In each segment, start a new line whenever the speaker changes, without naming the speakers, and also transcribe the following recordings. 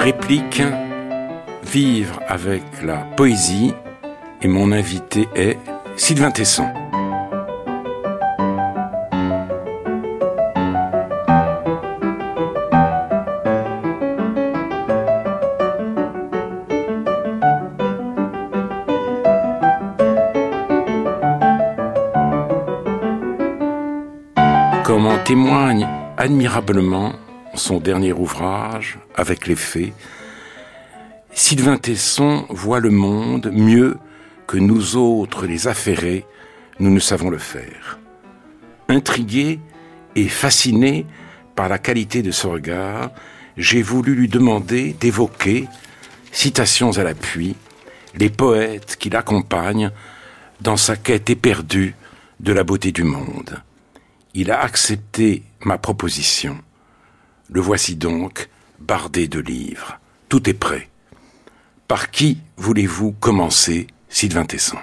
Réplique, vivre avec la poésie, et mon invité est Sylvain Tesson. Comme en témoigne admirablement son dernier ouvrage, Avec les fées, Sylvain Tesson voit le monde mieux que nous autres les affairés, nous ne savons le faire. Intrigué et fasciné par la qualité de ce regard, j'ai voulu lui demander d'évoquer, citations à l'appui, les poètes qui l'accompagnent dans sa quête éperdue de la beauté du monde. Il a accepté ma proposition. Le voici donc, bardé de livres. Tout est prêt. Par qui voulez-vous commencer, Sylvain Tesson?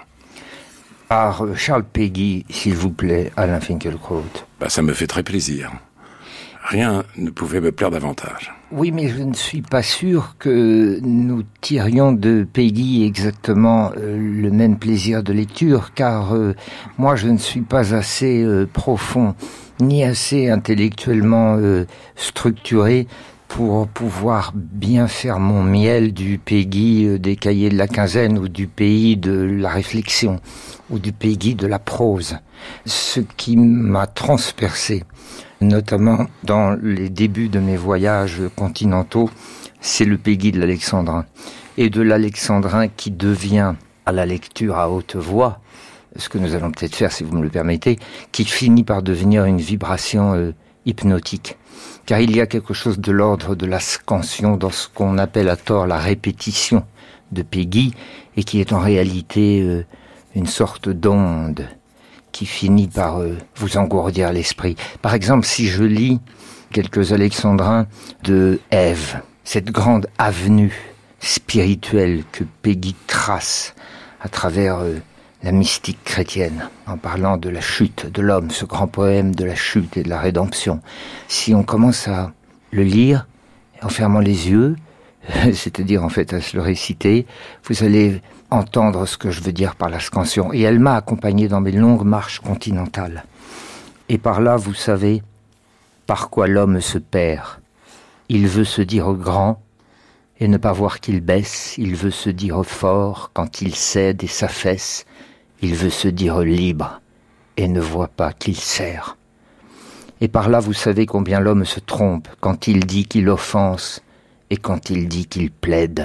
Par Charles Péguy, s'il vous plaît, Alain Finkielkraut.
Ça me fait très plaisir. Rien ne pouvait me plaire davantage.
Oui, mais je ne suis pas sûr que nous tirions de Péguy exactement le même plaisir de lecture, car moi je ne suis pas assez profond, ni assez intellectuellement structuré pour pouvoir bien faire mon miel du Péguy des cahiers de la quinzaine, ou du pays de la réflexion, ou du Péguy de la prose. Ce qui m'a transpercé, notamment dans les débuts de mes voyages continentaux, c'est le Péguy de l'Alexandrin. Et de l'Alexandrin qui devient, à la lecture à haute voix, ce que nous allons peut-être faire si vous me le permettez, qui finit par devenir une vibration hypnotique. Car il y a quelque chose de l'ordre de la scansion dans ce qu'on appelle à tort la répétition de Péguy, et qui est en réalité une sorte d'onde qui finit par vous engourdir l'esprit. Par exemple, si je lis quelques alexandrins de Ève, cette grande avenue spirituelle que Péguy trace à travers la mystique chrétienne, en parlant de la chute de l'homme, ce grand poème de la chute et de la rédemption. Si on commence à le lire, en fermant les yeux, c'est-à-dire en fait à se le réciter, vous allez entendre ce que je veux dire par la scansion. Et elle m'a accompagné dans mes longues marches continentales. Et par là, vous savez, par quoi l'homme se perd. Il veut se dire grand et ne pas voir qu'il baisse. Il veut se dire fort quand il cède et s'affaisse. Il veut se dire libre et ne voit pas qu'il sert. Et par là, vous savez combien l'homme se trompe quand il dit qu'il offense et quand il dit qu'il plaide.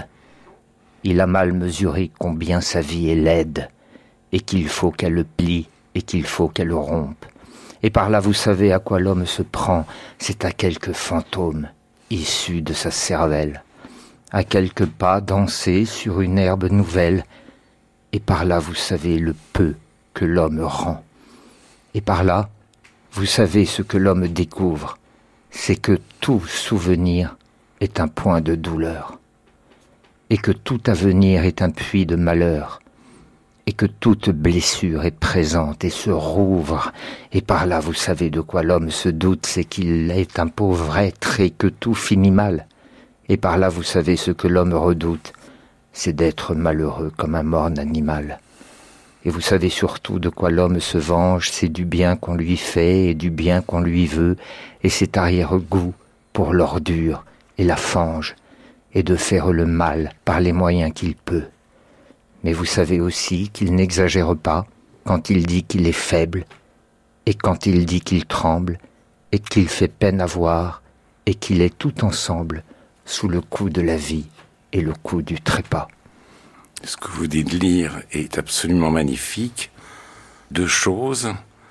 Il a mal mesuré combien sa vie est laide, et qu'il faut qu'elle le plie, et qu'il faut qu'elle le rompe. Et par là, vous savez à quoi l'homme se prend, c'est à quelques fantômes issus de sa cervelle, à quelques pas dansés sur une herbe nouvelle. Et par là, vous savez le peu que l'homme rend. Et par là, vous savez ce que l'homme découvre, c'est que tout souvenir est un point de douleur, et que tout avenir est un puits de malheur, et que toute blessure est présente et se rouvre. Et par là, vous savez de quoi l'homme se doute, c'est qu'il est un pauvre être et que tout finit mal. Et par là, vous savez ce que l'homme redoute, c'est d'être malheureux comme un morne animal. Et vous savez surtout de quoi l'homme se venge, c'est du bien qu'on lui fait et du bien qu'on lui veut, et cet arrière-goût pour l'ordure et la fange, et de faire le mal par les moyens qu'il peut. Mais vous savez aussi qu'il n'exagère pas quand il dit qu'il est faible, et quand il dit qu'il tremble, et qu'il fait peine à voir, et qu'il est tout ensemble sous le coup de la vie et le coup du trépas.
Ce que vous dites de lire est absolument magnifique. Deux choses.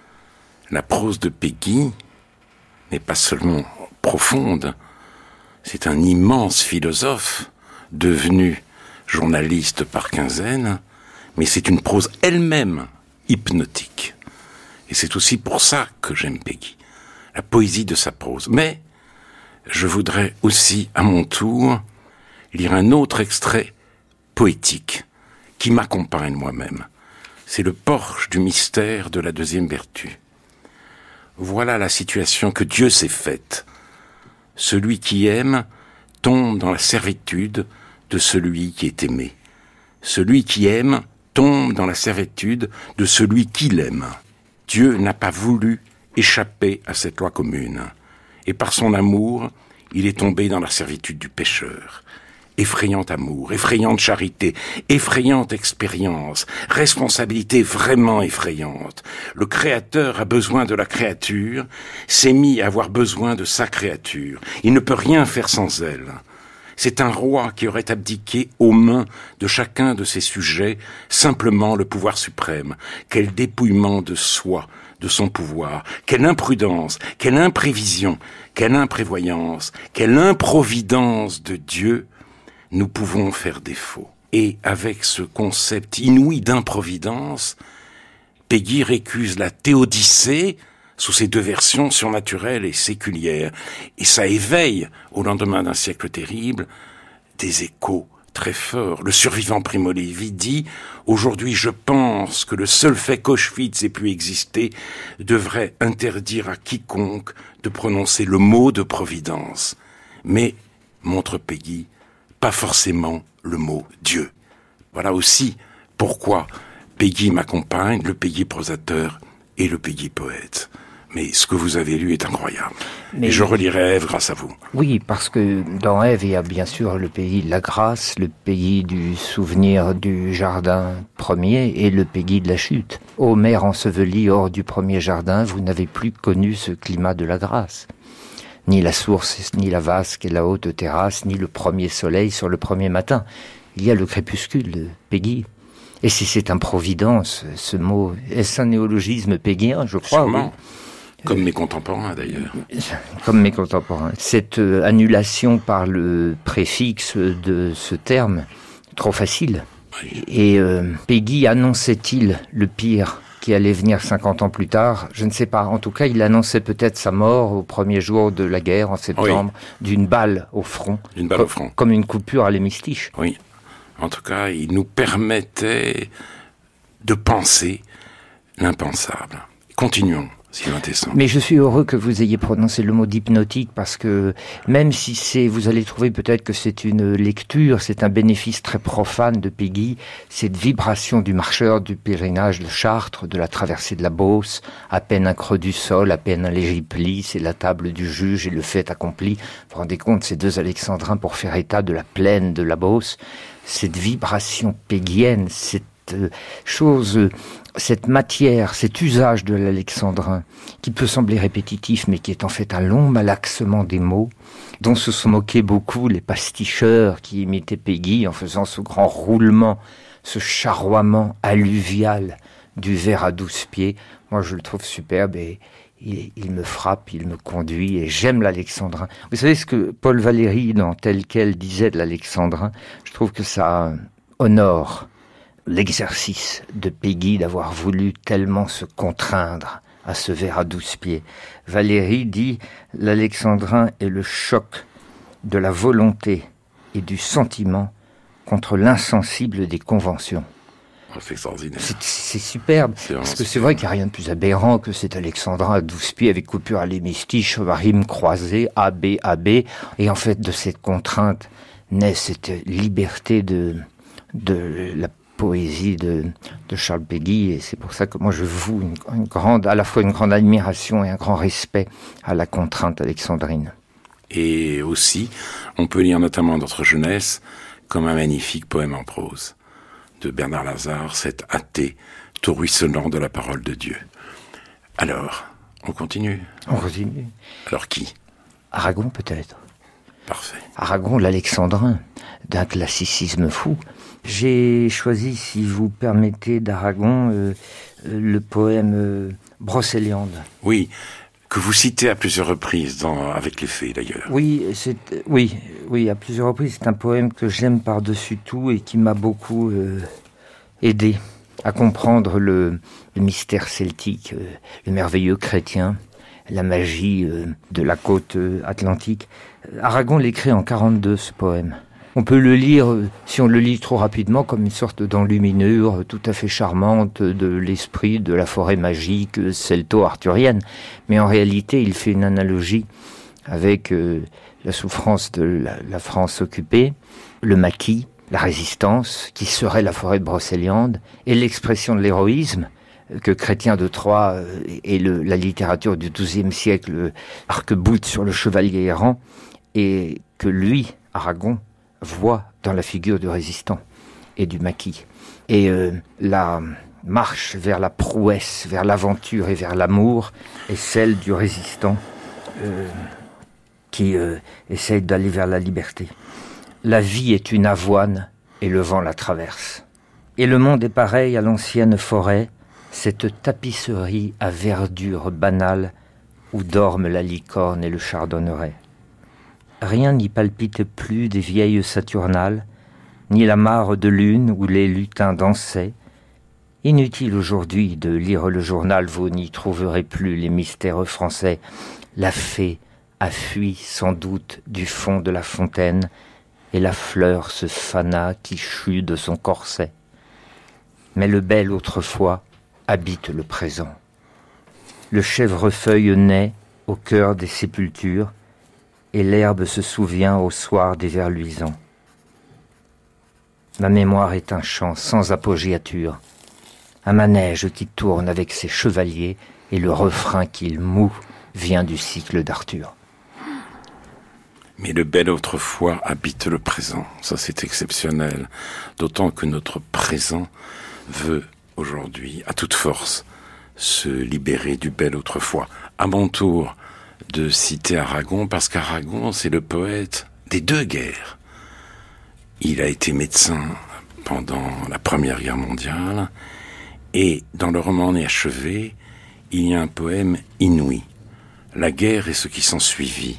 La prose de Péguy n'est pas seulement profonde, c'est un immense philosophe devenu journaliste par quinzaine, mais c'est une prose elle-même hypnotique. Et c'est aussi pour ça que j'aime Péguy, la poésie de sa prose. Mais je voudrais aussi, à mon tour, lire un autre extrait poétique qui m'accompagne moi-même. C'est le porche du mystère de la deuxième vertu. Voilà la situation que Dieu s'est faite. Celui qui aime tombe dans la servitude de celui qui est aimé. Celui qui aime tombe dans la servitude de celui qui l'aime. Dieu n'a pas voulu échapper à cette loi commune. Et par son amour, il est tombé dans la servitude du pécheur. Effrayant amour, effrayante charité, effrayante expérience, responsabilité vraiment effrayante. Le Créateur a besoin de la créature, s'est mis à avoir besoin de sa créature. Il ne peut rien faire sans elle. C'est un roi qui aurait abdiqué aux mains de chacun de ses sujets simplement le pouvoir suprême. Quel dépouillement de soi, de son pouvoir. Quelle imprudence, quelle imprévision, quelle imprévoyance, quelle improvidence de Dieu. Nous pouvons faire défaut. Et avec ce concept inouï d'improvidence, Péguy récuse la théodicée sous ses deux versions surnaturelles et séculières. Et ça éveille, au lendemain d'un siècle terrible, des échos très forts. Le survivant Primo Levi dit « Aujourd'hui, je pense que le seul fait qu'Auschwitz ait pu exister devrait interdire à quiconque de prononcer le mot de providence. » Mais, montre Péguy, pas forcément le mot Dieu. Voilà aussi pourquoi Péguy m'accompagne, le Péguy prosateur et le Péguy poète. Mais ce que vous avez lu est incroyable. Et je relirai Ève grâce à vous.
Oui, parce que dans Ève, il y a bien sûr le pays de la grâce, le pays du souvenir du jardin premier et le pays de la chute. Ô mère ensevelie hors du premier jardin, vous n'avez plus connu ce climat de la grâce. Ni la source, ni la vasque et la haute terrasse, ni le premier soleil sur le premier matin. Il y a le crépuscule de Péguy. Et si c'est improvidence, ce mot, est-ce un néologisme péguien, je crois?
Sûrement. Oui. Comme mes contemporains, d'ailleurs.
Comme mes contemporains. Cette annulation par le préfixe de ce terme, trop facile. Oui. Et Péguy annonçait-il le pire qui allait venir 50 ans plus tard, je ne sais pas. En tout cas, il annonçait peut-être sa mort au premier jour de la guerre, en septembre, d'une balle au front.
D'une balle au front.
Comme une coupure à l'hémistiche.
Oui. En tout cas, il nous permettait de penser l'impensable. Continuons, Sylvain Tesson.
Mais je suis heureux que vous ayez prononcé le mot d'hypnotique parce que même si vous allez trouver peut-être que c'est une lecture, c'est un bénéfice très profane de Péguy, cette vibration du marcheur du pèlerinage de Chartres, de la traversée de la Beauce, à peine un creux du sol, à peine un léger pli, c'est la table du juge et le fait accompli. Vous vous rendez compte, ces deux alexandrins pour faire état de la plaine de la Beauce, cette vibration péguienne, cette chose, cette matière, cet usage de l'alexandrin, qui peut sembler répétitif, mais qui est en fait un long malaxement des mots, dont se sont moqués beaucoup les pasticheurs qui imitaient Péguy en faisant ce grand roulement, ce charroiement alluvial du vers à 12 pieds. Moi, je le trouve superbe et il me frappe, il me conduit et j'aime l'alexandrin. Vous savez ce que Paul Valéry, dans Tel quel, disait de l'alexandrin? Je trouve que ça honore l'exercice de Péguy d'avoir voulu tellement se contraindre à ce vers à 12 pieds. Valéry dit « L'alexandrin est le choc de la volonté et du sentiment contre l'insensible des conventions. »
C'est extraordinaire.
C'est superbe, parce que c'est vrai qu'il n'y a rien de plus aberrant que cet alexandrin à 12 pieds avec coupure à l'hémistiche, rime croisée, AB, AB, et en fait de cette contrainte naît cette liberté de la poésie de Charles Péguy, et c'est pour ça que moi je voue à la fois une grande admiration et un grand respect à la contrainte alexandrine.
Et aussi, on peut lire notamment Notre jeunesse comme un magnifique poème en prose de Bernard Lazare, cet athée tout ruisselant de la parole de Dieu. Alors, on continue?
On continue.
Alors qui?
Aragon peut-être.
Parfait.
Aragon, l'alexandrin, d'un classicisme fou. J'ai choisi, si vous permettez, d'Aragon, le poème Brocéliande.
Oui, que vous citez à plusieurs reprises avec les Fées, d'ailleurs.
Oui, à plusieurs reprises. C'est un poème que j'aime par-dessus tout et qui m'a beaucoup aidé à comprendre le mystère celtique, le merveilleux chrétien, la magie de la côte atlantique. Aragon l'écrit en 42, ce poème. On peut le lire, si on le lit trop rapidement, comme une sorte d'enluminure tout à fait charmante de l'esprit de la forêt magique celto-arthurienne. Mais en réalité, il fait une analogie avec la souffrance de la France occupée, le maquis, la résistance, qui serait la forêt de Brocéliande, et l'expression de l'héroïsme, que Chrétien de Troyes et la littérature du XIIe siècle arc-boute sur le chevalier errant, et que lui, Aragon, voit dans la figure du résistant et du maquis. Et la marche vers la prouesse, vers l'aventure et vers l'amour est celle du résistant qui essaye d'aller vers la liberté. La vie est une avoine et le vent la traverse. Et le monde est pareil à l'ancienne forêt, cette tapisserie à verdure banale où dorment la licorne et le chardonneret. Rien n'y palpite plus des vieilles saturnales, ni la mare de lune où les lutins dansaient. Inutile aujourd'hui de lire le journal, vous n'y trouverez plus les mystères français. La fée a fui sans doute du fond de la fontaine, et la fleur se fana qui chut de son corset. Mais le bel autrefois habite le présent. Le chèvrefeuille naît au cœur des sépultures, et l'herbe se souvient au soir des vers luisants. Ma mémoire est un chant sans appoggiature, un manège qui tourne avec ses chevaliers, et le refrain qu'il moue vient du cycle d'Arthur.
Mais le bel autrefois habite le présent. Ça, c'est exceptionnel. D'autant que notre présent veut aujourd'hui, à toute force, se libérer du bel autrefois. À mon tour de citer Aragon, parce qu'Aragon, c'est le poète des deux guerres. Il a été médecin pendant la Première Guerre mondiale, et dans le roman inachevé, il y a un poème inouï. La guerre et ce qui s'ensuivit.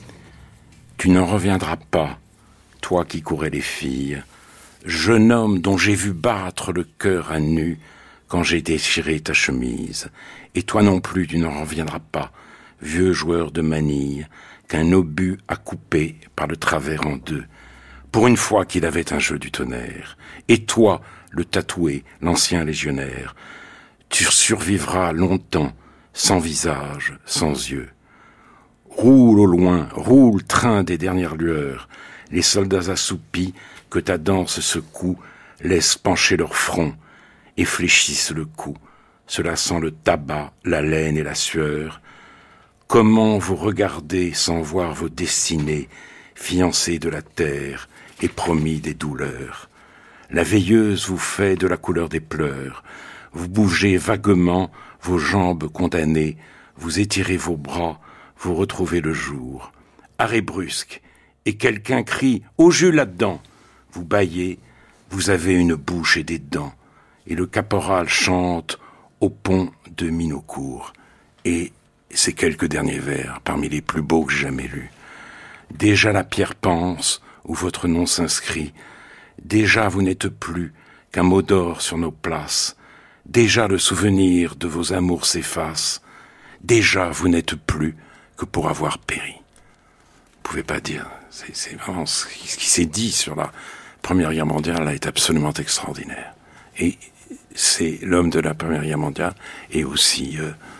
Tu n'en reviendras pas, toi qui courais les filles, jeune homme dont j'ai vu battre le cœur à nu quand j'ai déchiré ta chemise. Et toi non plus, tu n'en reviendras pas, vieux joueur de manille, qu'un obus a coupé par le travers en deux, pour une fois qu'il avait un jeu du tonnerre. Et toi, le tatoué, l'ancien légionnaire, tu survivras longtemps, sans visage, sans yeux. Roule au loin, roule, train des dernières lueurs, les soldats assoupis que ta danse secoue, laissent pencher leur front et fléchissent le cou. Cela sent le tabac, la laine et la sueur. Comment vous regardez sans voir vos destinées, fiancés de la terre et promis des douleurs. La veilleuse vous fait de la couleur des pleurs. Vous bougez vaguement, vos jambes condamnées, vous étirez vos bras, vous retrouvez le jour. Arrêt brusque, et quelqu'un crie « Au jus là-dedans !» Vous bâillez, vous avez une bouche et des dents, et le caporal chante au pont de Minocourt. Et ces quelques derniers vers, parmi les plus beaux que j'ai jamais lus. Déjà la pierre pense, où votre nom s'inscrit. Déjà vous n'êtes plus qu'un mot d'or sur nos places. Déjà le souvenir de vos amours s'efface. Déjà vous n'êtes plus que pour avoir péri. Vous pouvez pas dire, c'est vraiment ce qui s'est dit sur la Première Guerre mondiale là est absolument extraordinaire. Et c'est l'homme de la Première Guerre mondiale et aussi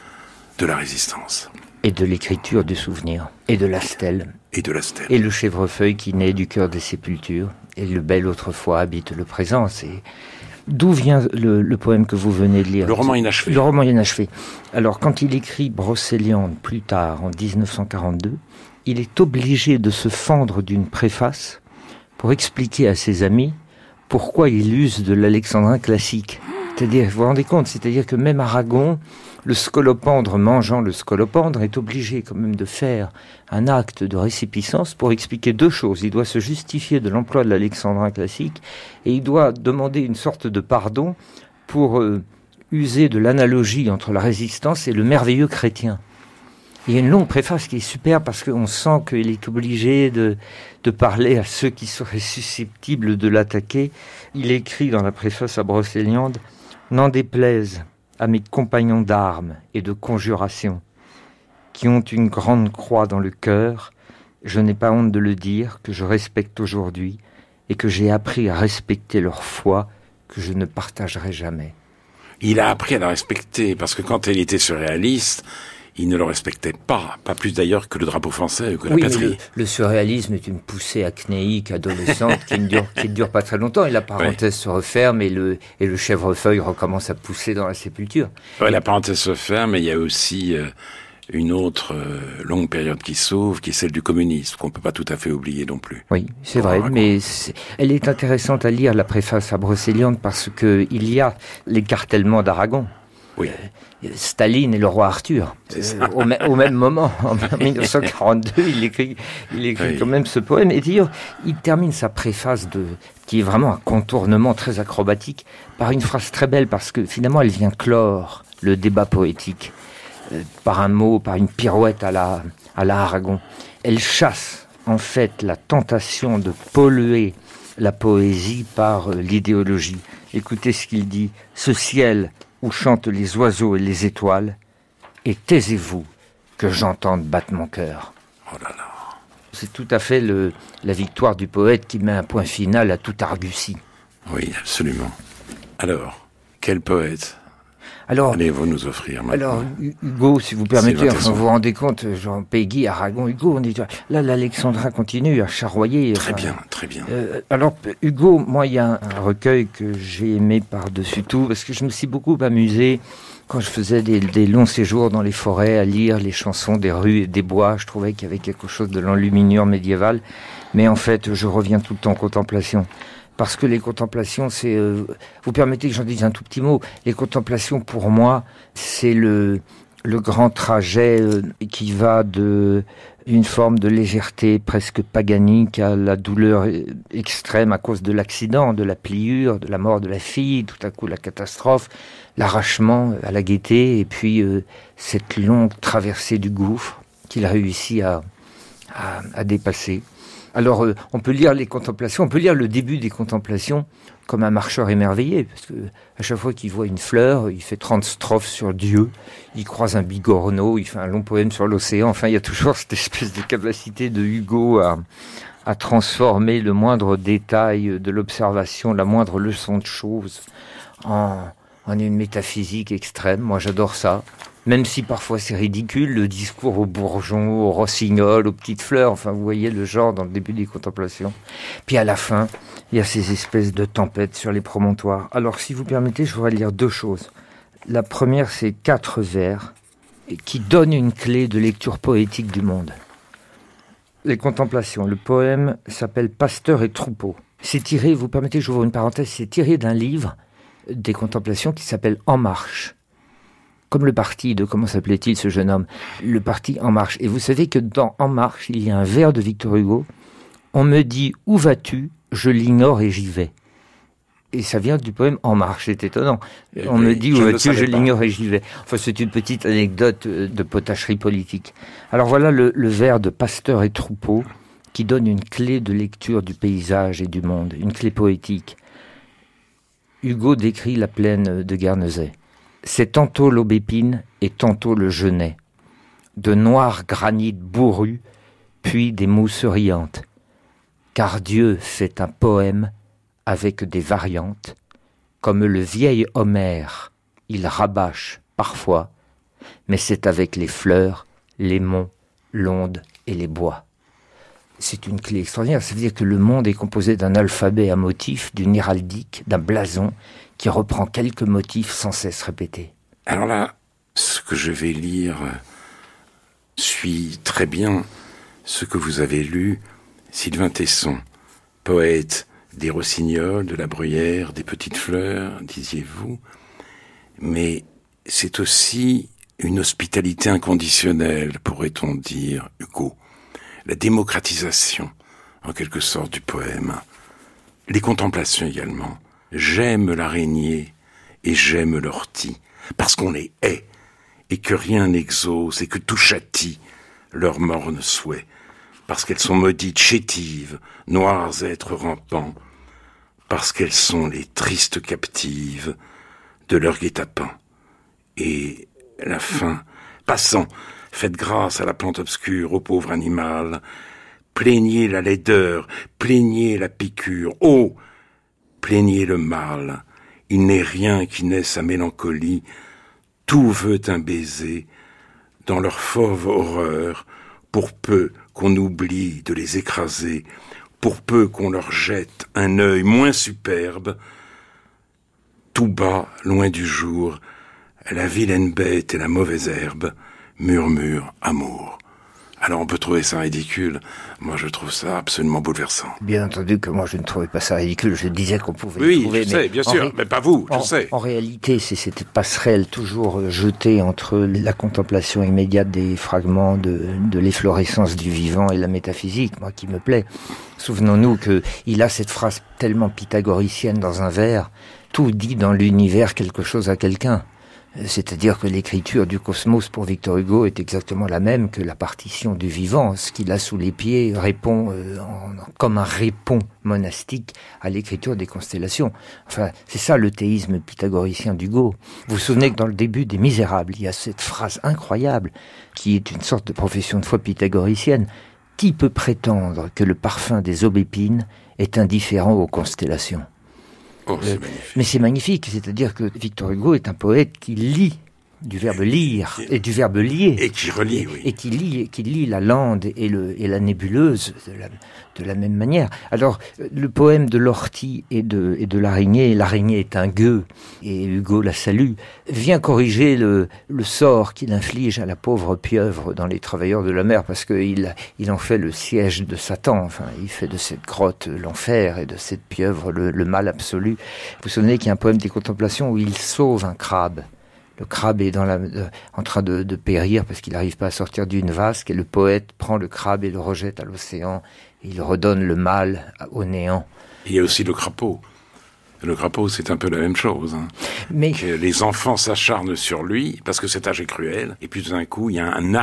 de la résistance.
Et de l'écriture du souvenir, et de la stèle.
Et de la stèle.
Et le chèvrefeuille qui naît du cœur des sépultures, et le bel autrefois habite le présent. C'est... D'où vient le poème que vous venez de lire ?
Le roman inachevé.
Le roman inachevé. Alors, quand il écrit Brocéliande plus tard, en 1942, il est obligé de se fendre d'une préface pour expliquer à ses amis pourquoi il use de l'alexandrin classique. C'est-à-dire, vous vous rendez compte, c'est-à-dire que même Aragon, le scolopendre mangeant le scolopendre, est obligé quand même de faire un acte de récipiscence pour expliquer deux choses. Il doit se justifier de l'emploi de l'alexandrin classique et il doit demander une sorte de pardon pour user de l'analogie entre la résistance et le merveilleux chrétien. Il y a une longue préface qui est super parce qu'on sent qu'il est obligé de parler à ceux qui seraient susceptibles de l'attaquer. Il écrit dans la préface à Brocéliande « N'en déplaise à mes compagnons d'armes et de conjuration, qui ont une grande croix dans le cœur, je n'ai pas honte de le dire, que je respecte aujourd'hui, et que j'ai appris à respecter leur foi, que je ne partagerai jamais. »
Il a appris à la respecter, parce que quand elle était surréaliste, il ne le respectait pas plus d'ailleurs que le drapeau français, que la
oui,
patrie.
Le surréalisme est une poussée acnéique, adolescente, qui ne dure pas très longtemps, et la parenthèse se referme, et le chèvrefeuille recommence à pousser dans la sépulture.
Ouais, la parenthèse se ferme, et il y a aussi une autre longue période qui s'ouvre, qui est celle du communisme, qu'on ne peut pas tout à fait oublier non plus.
Oui, c'est vrai, mais elle est intéressante à lire, la préface à Brocéliande, parce qu'il y a l'écartèlement d'Aragon.
Oui.
Staline et le roi Arthur, au même moment, en 1942, il écrit oui. Quand même ce poème. Et d'ailleurs, il termine sa préface, qui est vraiment un contournement très acrobatique, par une phrase très belle, parce que finalement, elle vient clore le débat poétique, par un mot, par une pirouette à la Aragon. Elle chasse, en fait, la tentation de polluer la poésie par l'idéologie. Écoutez ce qu'il dit. « Ce ciel où chantent les oiseaux et les étoiles, et taisez-vous que j'entende battre mon cœur. »
Oh là là.
C'est tout à fait la victoire du poète qui met un point final à toute argutie.
Oui, absolument. Alors, quel poète allez-vous nous offrir maintenant?
Alors, Hugo, si vous permettez, vous vous rendez compte, Jean Peggy, Aragon, Hugo, on est là, l'Alexandrin continue à charroyer.
Très bien, très bien.
Alors, Hugo, moi, il y a un recueil que j'ai aimé par-dessus tout, parce que je me suis beaucoup amusé quand je faisais des longs séjours dans les forêts à lire les chansons des rues et des bois. Je trouvais qu'il y avait quelque chose de l'enluminure médiévale, mais en fait, je reviens tout le temps en contemplation. Parce que les contemplations, c'est... vous permettez que j'en dise un tout petit mot. Les contemplations, pour moi, c'est le grand trajet qui va de une forme de légèreté presque paganique à la douleur extrême à cause de l'accident, de la pliure, de la mort de la fille, tout à coup la catastrophe, l'arrachement à la gaieté, et puis cette longue traversée du gouffre qu'il réussit à dépasser. Alors, on peut lire les contemplations, on peut lire le début des contemplations comme un marcheur émerveillé, parce que à chaque fois qu'il voit une fleur, il fait 30 strophes sur Dieu, il croise un bigorneau, il fait un long poème sur l'océan. Enfin, il y a toujours cette espèce de capacité de Hugo à transformer le moindre détail de l'observation, la moindre leçon de choses en une métaphysique extrême. Moi, j'adore ça. Même si parfois c'est ridicule, le discours aux bourgeons, aux rossignols, aux petites fleurs, enfin vous voyez le genre dans le début des contemplations. Puis à la fin, il y a ces espèces de tempêtes sur les promontoires. Alors si vous permettez, je voudrais lire deux choses. La première, c'est 4 vers qui donnent une clé de lecture poétique du monde. Les contemplations, le poème s'appelle « Pasteur et troupeau ». C'est tiré, vous permettez, j'ouvre une parenthèse, c'est tiré d'un livre des contemplations qui s'appelle « En marche ». Comme le parti de, comment s'appelait-il ce jeune homme? Le parti En Marche. Et vous savez que dans En Marche, il y a un vers de Victor Hugo. On me dit, où vas-tu? Je l'ignore et j'y vais. Et ça vient du poème En Marche, c'est étonnant. On me dit, où vas-tu? Je l'ignore et j'y vais. Enfin, c'est une petite anecdote de potacherie politique. Alors voilà le vers de Pasteur et troupeau qui donne une clé de lecture du paysage et du monde, une clé poétique. Hugo décrit la plaine de Guernesey. C'est tantôt l'aubépine et tantôt le genêt, de noirs granits bourrus, puis des mousses riantes. Car Dieu fait un poème avec des variantes, comme le vieil Homère, il rabâche parfois, mais c'est avec les fleurs, les monts, l'onde et les bois. C'est une clé extraordinaire, ça veut dire que le monde est composé d'un alphabet à motifs, d'une héraldique, d'un blason, qui reprend quelques motifs sans cesse répétés.
Alors là, ce que je vais lire suit très bien ce que vous avez lu, Sylvain Tesson, poète des rossignols, de la bruyère, des petites fleurs, disiez-vous, mais c'est aussi une hospitalité inconditionnelle, pourrait-on dire, Hugo, la démocratisation, en quelque sorte, du poème, les contemplations également. J'aime l'araignée et j'aime l'ortie, parce qu'on les hait, et que rien n'exauce, et que tout châtie leurs mornes souhaits, parce qu'elles sont maudites, chétives, noirs êtres rampants, parce qu'elles sont les tristes captives de leur guet-apens. Et la fin, passant, faites grâce à la plante obscure, au pauvre animal, plaignez la laideur, plaignez la piqûre, oh, plaignez le mal, il n'est rien qui n'ait sa mélancolie, tout veut un baiser dans leur fauve horreur, pour peu qu'on oublie de les écraser, pour peu qu'on leur jette un œil moins superbe, tout bas, loin du jour, la vilaine bête et la mauvaise herbe murmurent amour. Alors on peut trouver ça ridicule. Moi je trouve ça absolument bouleversant.
Bien entendu que moi je ne trouvais pas ça ridicule. Je disais qu'on pouvait le trouver.
Oui, je sais, bien sûr, mais pas vous, je sais.
En réalité, c'est cette passerelle toujours jetée entre la contemplation immédiate des fragments de l'efflorescence du vivant et la métaphysique, moi qui me plaît. Souvenons-nous qu'il a cette phrase tellement pythagoricienne dans un vers, tout dit dans l'univers quelque chose à quelqu'un. C'est-à-dire que l'écriture du cosmos pour Victor Hugo est exactement la même que la partition du vivant. Ce qu'il a sous les pieds répond comme un répond monastique à l'écriture des constellations. Enfin, c'est ça le théisme pythagoricien d'Hugo. Vous vous souvenez que dans le début des Misérables, il y a cette phrase incroyable qui est une sorte de profession de foi pythagoricienne. Qui peut prétendre que le parfum des aubépines est indifférent aux constellations ?
Oh, c'est magnifique.
Mais c'est magnifique, c'est-à-dire que Victor Hugo est un poète qui lit, du verbe lire et du verbe lier.
Et qui relie, oui.
Et qui lit la lande et la nébuleuse de la même manière. Alors, le poème de l'ortie et de l'araignée est un gueux, et Hugo la salue, vient corriger le sort qu'il inflige à la pauvre pieuvre dans Les Travailleurs de la mer, parce qu'il en fait le siège de Satan. Enfin, il fait de cette grotte l'enfer et de cette pieuvre le mal absolu. Vous vous souvenez qu'il y a un poème des Contemplations où il sauve un crabe. Le crabe est en train de périr parce qu'il n'arrive pas à sortir d'une vasque, et le poète prend le crabe et le rejette à l'océan, et il redonne le mal au néant.
Il y a aussi le crapaud. Le crapaud, c'est un peu la même chose. Hein.
Mais
que les enfants s'acharnent sur lui, parce que cet âge est cruel, et puis tout d'un coup, il y a un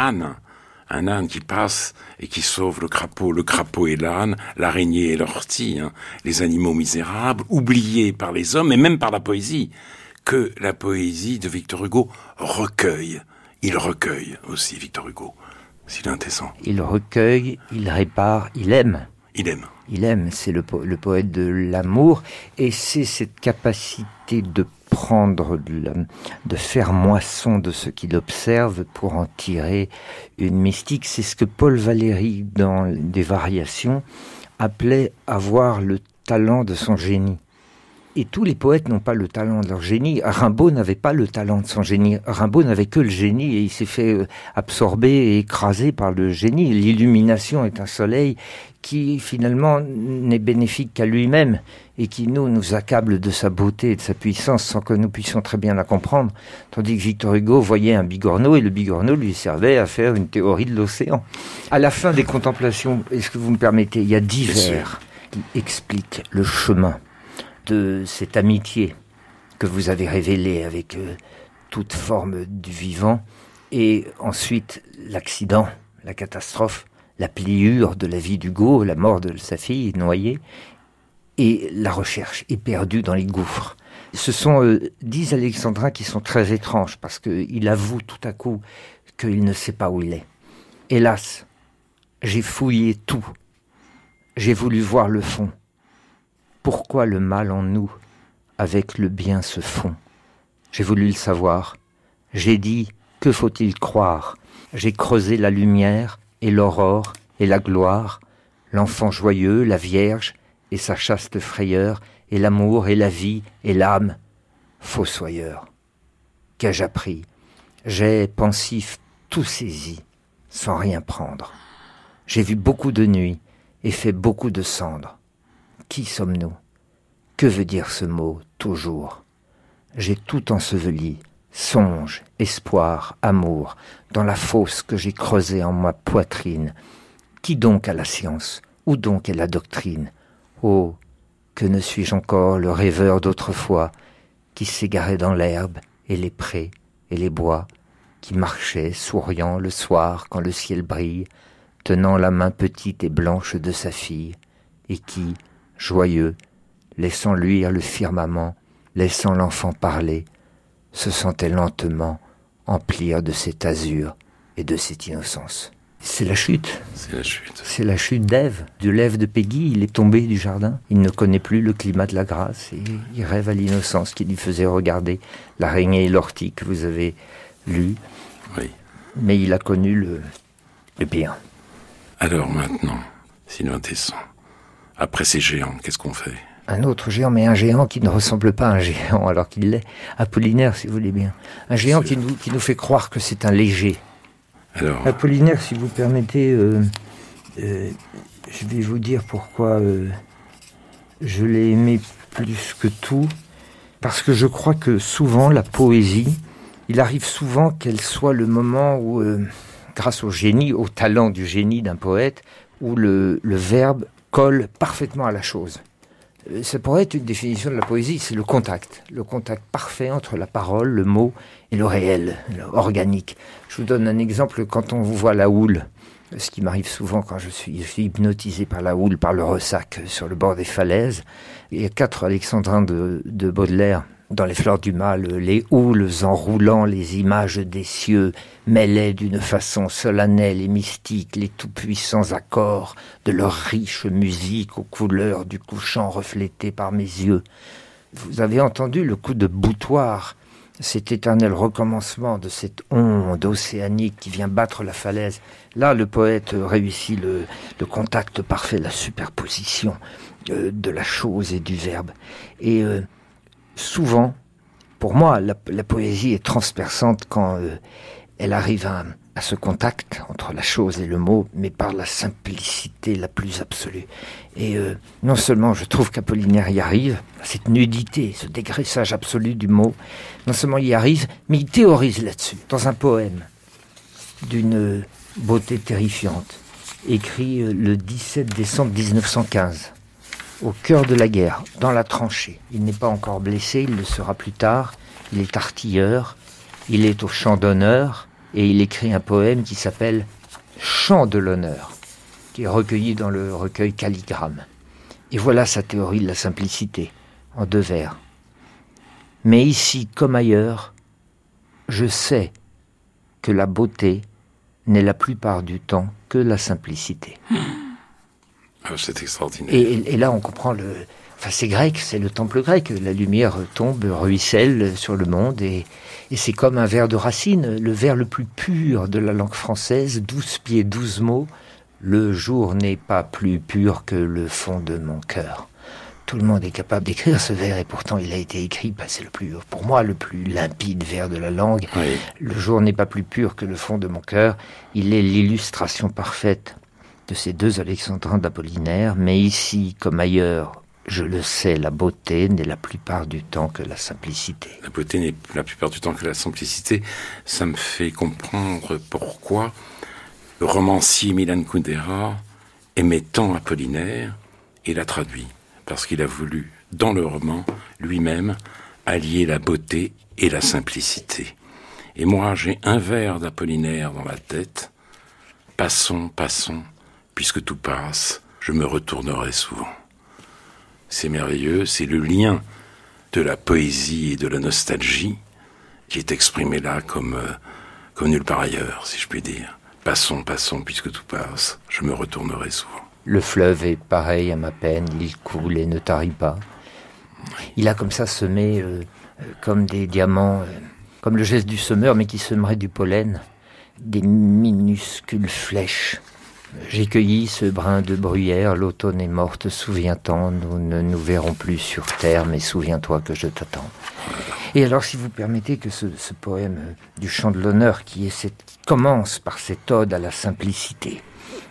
âne qui passe et qui sauve le crapaud et l'âne, l'araignée et l'ortie, hein, les animaux misérables, oubliés par les hommes et même par la poésie, que la poésie de Victor Hugo recueille. Il recueille aussi, Victor Hugo, s'il est indécent.
Il recueille, il répare, il aime.
Il aime,
c'est le poète de l'amour, et c'est cette capacité de prendre, de faire moisson de ce qu'il observe pour en tirer une mystique. C'est ce que Paul Valéry, dans des variations, appelait avoir le talent de son génie. Et tous les poètes n'ont pas le talent de leur génie. Rimbaud n'avait pas le talent de son génie. Rimbaud n'avait que le génie, et il s'est fait absorber et écraser par le génie. L'illumination est un soleil qui finalement n'est bénéfique qu'à lui-même, et qui nous accable de sa beauté et de sa puissance sans que nous puissions très bien la comprendre. Tandis que Victor Hugo voyait un bigorneau, et le bigorneau lui servait à faire une théorie de l'océan. À la fin des Contemplations, est-ce que vous me permettez, il y a 10 vers qui expliquent le chemin de cette amitié que vous avez révélée avec toute forme du vivant, et ensuite l'accident, la catastrophe, la pliure de la vie d'Hugo, la mort de sa fille noyée, et la recherche éperdue dans les gouffres. Ce sont 10 alexandrins qui sont très étranges, parce qu'il avoue tout à coup qu'il ne sait pas où il est. Hélas, j'ai fouillé tout, j'ai voulu voir le fond. Pourquoi le mal en nous, avec le bien, se fond? J'ai voulu le savoir. J'ai dit, que faut-il croire? J'ai creusé la lumière et l'aurore et la gloire, l'enfant joyeux, la Vierge et sa chaste frayeur, et l'amour et la vie et l'âme. Fossoyeur, qu'ai-je appris? J'ai, pensif, tout saisi, sans rien prendre. J'ai vu beaucoup de nuits et fait beaucoup de cendres. Qui sommes-nous? Que veut dire ce mot « toujours » ? J'ai tout enseveli, songe, espoir, amour, dans la fosse que j'ai creusée en ma poitrine. Qui donc a la science? Où donc est la doctrine? Oh, que ne suis-je encore le rêveur d'autrefois, qui s'égarait dans l'herbe et les prés et les bois, qui marchait souriant le soir quand le ciel brille, tenant la main petite et blanche de sa fille, et qui, joyeux, laissant luire le firmament, laissant l'enfant parler, se sentait lentement emplir de cet azur et de cette innocence. C'est la chute. C'est la chute d'Ève, de l'Ève de Peggy. Il est tombé du jardin. Il ne connaît plus le climat de la grâce, et il rêve à l'innocence qui lui faisait regarder l'araignée et l'ortie que vous avez lu.
Oui.
mais il a connu le pire.
Alors maintenant, Sylvain Tesson, après ces géants, qu'est-ce qu'on fait?
Un autre géant, mais un géant qui ne ressemble pas à un géant, alors qu'il l'est. Apollinaire, si vous voulez bien. Un géant qui nous fait croire que c'est un léger.
Alors...
Apollinaire, si vous permettez, je vais vous dire pourquoi je l'ai aimé plus que tout. Parce que je crois que souvent, la poésie, il arrive souvent qu'elle soit le moment où, grâce au génie, au talent du génie d'un poète, où le verbe colle parfaitement à la chose. Ça pourrait être une définition de la poésie, c'est le contact parfait entre la parole, le mot et le réel, organique. Je vous donne un exemple, quand on voit la houle, ce qui m'arrive souvent quand je suis hypnotisé par la houle, par le ressac sur le bord des falaises. Il y a 4 alexandrins de Baudelaire dans les Fleurs du Mal, les houles enroulant les images des cieux mêlaient d'une façon solennelle et mystique les tout-puissants accords de leur riche musique aux couleurs du couchant reflétées par mes yeux. Vous avez entendu le coup de boutoir, cet éternel recommencement de cette onde océanique qui vient battre la falaise. Là, le poète réussit le contact parfait, la superposition de la chose et du verbe. Et souvent, pour moi, la poésie est transperçante quand elle arrive à ce contact entre la chose et le mot, mais par la simplicité la plus absolue. Et non seulement je trouve qu'Apollinaire y arrive, cette nudité, ce dégraissage absolu du mot, non seulement il y arrive, mais il théorise là-dessus, dans un poème d'une beauté terrifiante, écrit le 17 décembre 1915. Au cœur de la guerre, dans la tranchée. Il n'est pas encore blessé, il le sera plus tard. Il est artilleur, il est au champ d'honneur, et il écrit un poème qui s'appelle « Chant de l'honneur », qui est recueilli dans le recueil Calligramme. Et voilà sa théorie de la simplicité, en 2 vers. « Mais ici, comme ailleurs, je sais que la beauté n'est la plupart du temps que la simplicité. »
C'est extraordinaire.
Et là, on comprend Enfin, c'est grec, c'est le temple grec. La lumière tombe, ruisselle sur le monde. Et c'est comme un vers de Racine, le vers le plus pur de la langue française, 12 pieds, 12 mots. Le jour n'est pas plus pur que le fond de mon cœur. Tout le monde est capable d'écrire ce vers, et pourtant il a été écrit, c'est pour moi, le plus limpide vers de la langue. Oui. Le jour n'est pas plus pur que le fond de mon cœur. Il est l'illustration parfaite de ces 2 alexandrins d'Apollinaire, mais ici, comme ailleurs, je le sais, la beauté n'est la plupart du temps que la simplicité.
La beauté n'est la plupart du temps que la simplicité. Ça me fait comprendre pourquoi le romancier Milan Kundera aimait tant Apollinaire et l'a traduit. Parce qu'il a voulu, dans le roman, lui-même, allier la beauté et la simplicité. Et moi, j'ai un vers d'Apollinaire dans la tête. Passons, passons. Puisque tout passe, je me retournerai souvent. C'est merveilleux, c'est le lien de la poésie et de la nostalgie qui est exprimé là comme nulle part ailleurs, si je puis dire. Passons, passons, puisque tout passe, je me retournerai souvent.
Le fleuve est pareil à ma peine, il coule et ne tarit pas. Il a comme ça semé comme des diamants, comme le geste du semeur, mais qui semerait du pollen, des minuscules flèches. J'ai cueilli ce brin de bruyère, l'automne est morte, souviens-t'en, nous ne nous verrons plus sur terre, mais souviens-toi que je t'attends. Et alors, si vous permettez que ce poème du chant de l'honneur, qui commence par cette ode à la simplicité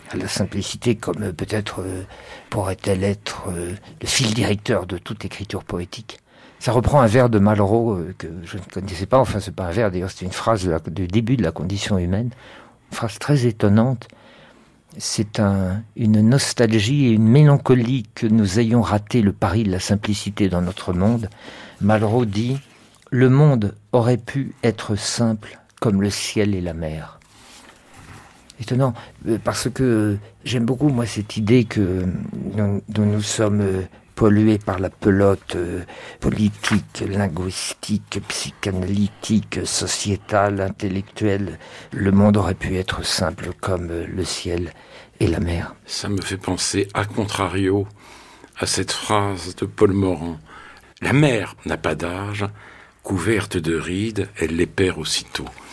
comme peut-être pourrait-elle être le fil directeur de toute écriture poétique. Ça reprend un vers de Malraux que je ne connaissais pas, enfin c'est pas un vers, d'ailleurs c'est une phrase du début de la condition humaine, une phrase très étonnante. C'est une nostalgie et une mélancolie que nous ayons raté le pari de la simplicité dans notre monde. Malraux dit « Le monde aurait pu être simple comme le ciel et la mer. » Étonnant, parce que j'aime beaucoup, moi, cette idée que nous sommes pollués par la pelote politique, linguistique, psychanalytique, sociétale, intellectuelle. Le monde aurait pu être simple comme le ciel et la mer.
Ça me fait penser, à contrario, à cette phrase de Paul Morand. La mer n'a pas d'âge, couverte de rides, elle les perd aussitôt.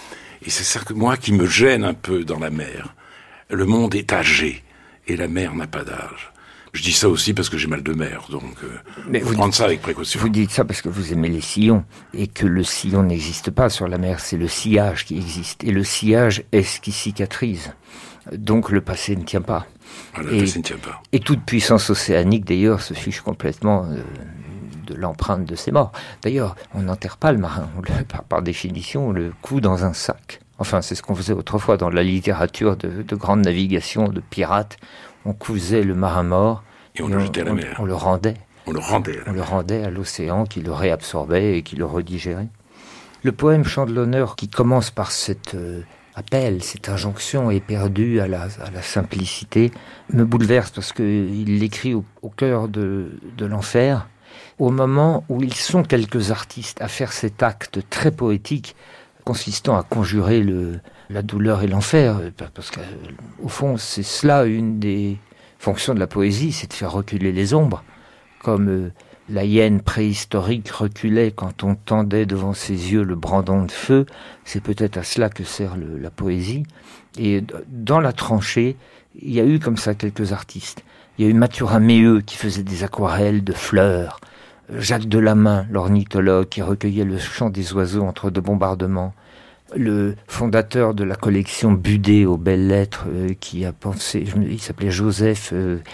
Et c'est ça que moi qui me gêne un peu dans la mer. Le monde est âgé et la mer n'a pas d'âge. Je dis ça aussi parce que j'ai mal de mer, donc faut prendre ça avec précaution.
Vous dites ça parce que vous aimez les sillons, et que le sillon n'existe pas sur la mer, c'est le sillage qui existe. Et le sillage est ce qui cicatrise. Donc le passé ne tient pas.
Voilà, le passé ne tient pas.
Et toute puissance océanique, d'ailleurs, se fiche complètement de l'empreinte de ses morts. D'ailleurs, on n'enterre pas le marin. Par définition, on le coud dans un sac. Enfin, c'est ce qu'on faisait autrefois dans la littérature de grande navigation, de pirates. On cousait le marin mort
et on le jetait à la mer.
On le rendait.
On le rendait
à l'océan, qui le réabsorbait et qui le redigérait. Le poème Chant de l'honneur, qui commence par cet appel, cette injonction éperdue à la simplicité, me bouleverse parce qu'il l'écrit au cœur de l'enfer, au moment où ils sont quelques artistes à faire cet acte très poétique consistant à conjurer la douleur et l'enfer, parce qu'au fond, c'est cela une des fonctions de la poésie, c'est de faire reculer les ombres, comme la hyène préhistorique reculait quand on tendait devant ses yeux le brandon de feu. C'est peut-être à cela que sert la poésie. Et dans la tranchée, il y a eu comme ça quelques artistes. Il y a eu Mathurin Méheux qui faisait des aquarelles de fleurs, Jacques Delamain, l'ornithologue, qui recueillait le chant des oiseaux entre deux bombardements, le fondateur de la collection Budet aux belles lettres, qui a pensé, il s'appelait Joseph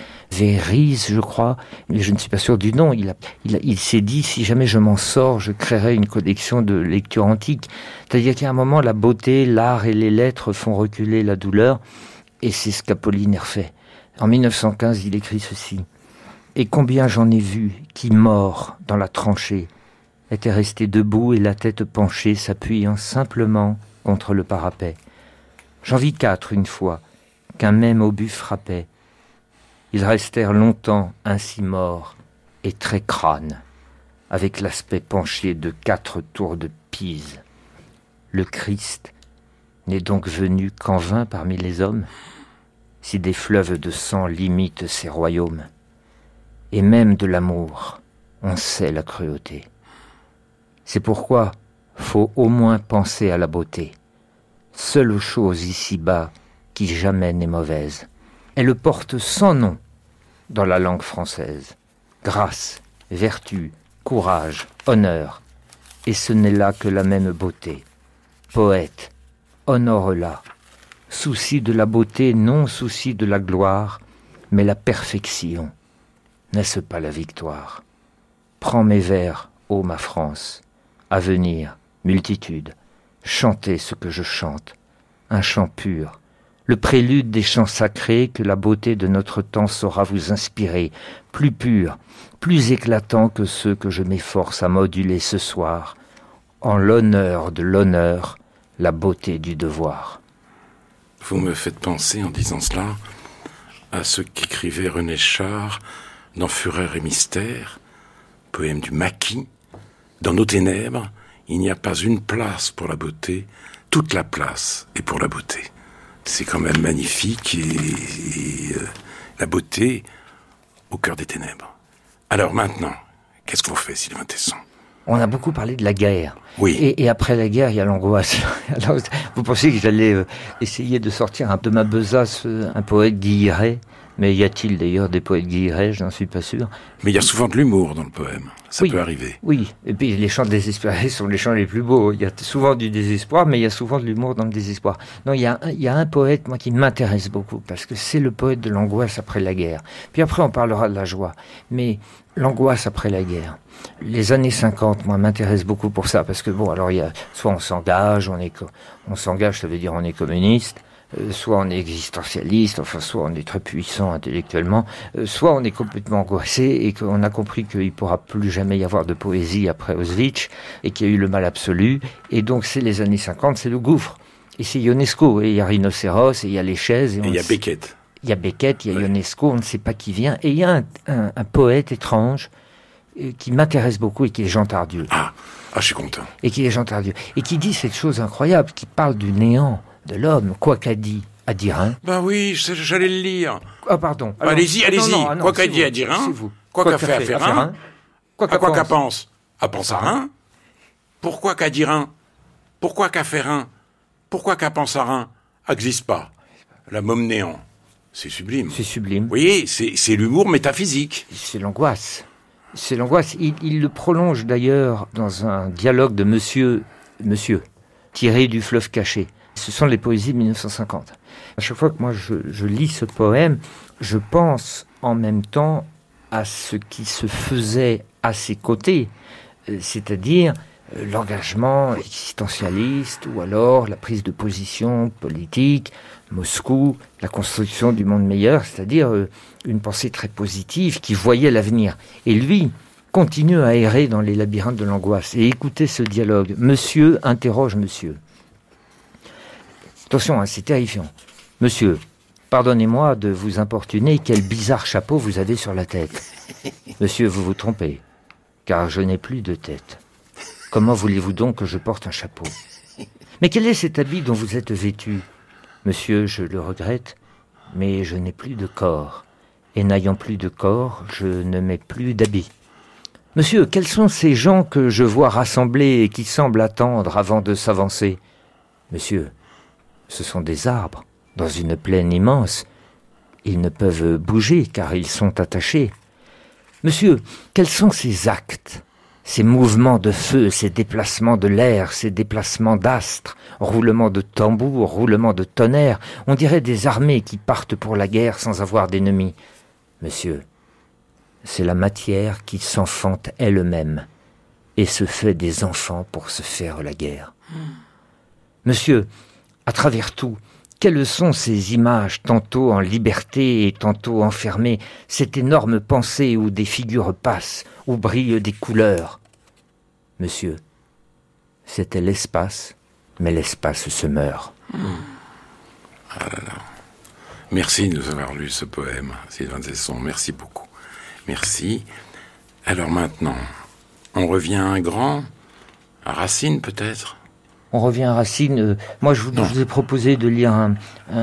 Véris, je crois, mais je ne suis pas sûr du nom. Il s'est dit, si jamais je m'en sors, je créerai une collection de lecture antique. C'est-à-dire qu'à un moment, la beauté, l'art et les lettres font reculer la douleur, et c'est ce qu'Apollinaire fait. En 1915, il écrit ceci. « Et combien j'en ai vu qui, morts dans la tranchée, était resté debout et la tête penchée, s'appuyant simplement contre le parapet. J'en vis 4 une fois, qu'un même obus frappait. Ils restèrent longtemps ainsi morts et très crânes, avec l'aspect penché de 4 tours de Pise. Le Christ n'est donc venu qu'en vain parmi les hommes, si des fleuves de sang limitent ses royaumes. Et même de l'amour, on sait la cruauté. C'est pourquoi faut au moins penser à la beauté, seule chose ici-bas qui jamais n'est mauvaise. Elle porte 100 noms dans la langue française. Grâce, vertu, courage, honneur. Et ce n'est là que la même beauté. Poète, honore-la. Souci de la beauté, non souci de la gloire, mais la perfection. N'est-ce pas la victoire? Prends mes vers, ô ma France. À venir, multitude, chantez ce que je chante, un chant pur, le prélude des chants sacrés que la beauté de notre temps saura vous inspirer, plus pur, plus éclatant que ceux que je m'efforce à moduler ce soir, en l'honneur de l'honneur, la beauté du devoir.
Vous me faites penser, en disant cela, à ce qu'écrivait René Char dans Fureur et mystère, poème du Maquis. Dans nos ténèbres, il n'y a pas une place pour la beauté, toute la place est pour la beauté. C'est quand même magnifique et la beauté au cœur des ténèbres. Alors maintenant, qu'est-ce qu'on fait, Sylvain Tesson?
On a beaucoup parlé de la guerre.
Oui.
Et après la guerre, il y a l'angoisse. Alors, vous pensez que j'allais essayer de sortir de ma besace un poète guilleret? Mais y a-t-il d'ailleurs des poètes guillerets? Je n'en suis pas sûr.
Mais il y a souvent de l'humour dans le poème. Ça peut arriver.
Oui, et puis les chants désespérés sont les chants les plus beaux. Il y a souvent du désespoir, mais il y a souvent de l'humour dans le désespoir. Non, il y a un poète, moi, qui m'intéresse beaucoup, parce que c'est le poète de l'angoisse après la guerre. Puis après, on parlera de la joie. Mais l'angoisse après la guerre. Les années 50, moi, m'intéressent beaucoup pour ça, parce que bon, alors il y a, soit on s'engage, on s'engage, ça veut dire on est communiste, soit on est existentialiste, enfin soit on est très puissant intellectuellement, soit on est complètement angoissé et qu'on a compris qu'il ne pourra plus jamais y avoir de poésie après Auschwitz et qu'il y a eu le mal absolu. Et donc c'est les années 50, c'est le gouffre. Et c'est Ionesco, et il y a Rhinocéros, et il y a les chaises. Et il
y a Beckett.
Il y a Beckett, il y a Ionesco, on ne sait pas qui vient. Et il y a un poète étrange qui m'intéresse beaucoup et qui est Jean Tardieu.
Ah, je suis content.
Et qui est Jean Tardieu. Et qui dit cette chose incroyable, qui parle du néant de l'homme, quoi qu'a dit Adirin.
Ben oui, j'allais le lire.
Ah pardon. Alors,
allez-y. Quoi qu'a dit Adirin, quoi qu'a fait Affarin, quoi qu'a pense à Pensarin, pourquoi qu'Adirin, pourquoi qu'Affarin, Pourquoi Capensarin n'existe pas? La môme néant. C'est sublime.
C'est sublime.
Vous voyez, c'est l'humour métaphysique.
C'est l'angoisse. C'est l'angoisse. Il le prolonge d'ailleurs dans un dialogue de Monsieur, tiré du Fleuve caché. Ce sont les poésies de 1950. À chaque fois que moi je lis ce poème, je pense en même temps à ce qui se faisait à ses côtés, c'est-à-dire l'engagement existentialiste ou alors la prise de position politique, Moscou, la construction du monde meilleur, c'est-à-dire une pensée très positive qui voyait l'avenir. Et lui continue à errer dans les labyrinthes de l'angoisse. Et écoutez ce dialogue. Monsieur interroge monsieur. Attention, hein, c'est terrifiant. Monsieur, pardonnez-moi de vous importuner, quel bizarre chapeau vous avez sur la tête. Monsieur, vous vous trompez, car je n'ai plus de tête. Comment voulez-vous donc que je porte un chapeau? Mais quel est cet habit dont vous êtes vêtu? Monsieur, je le regrette, mais je n'ai plus de corps. Et n'ayant plus de corps, je ne mets plus d'habit. Monsieur, quels sont ces gens que je vois rassemblés et qui semblent attendre avant de s'avancer? Monsieur, ce sont des arbres, dans une plaine immense. Ils ne peuvent bouger car ils sont attachés. Monsieur, quels sont ces actes, ces mouvements de feu, ces déplacements de l'air, ces déplacements d'astres, roulements de tambours, roulements de tonnerre? On dirait des armées qui partent pour la guerre sans avoir d'ennemis. Monsieur, c'est la matière qui s'enfante elle-même et se fait des enfants pour se faire la guerre. Monsieur, à travers tout, quelles sont ces images, tantôt en liberté et tantôt enfermées, cette énorme pensée où des figures passent, où brillent des couleurs? Monsieur, c'était l'espace, mais l'espace se meurt.
Ah là là. Merci de nous avoir lu ce poème, Sylvain Tesson. Merci beaucoup. Merci. Alors maintenant, on revient à un grand, à Racine peut-être?
On revient à Racine. Moi, je vous ai proposé de lire un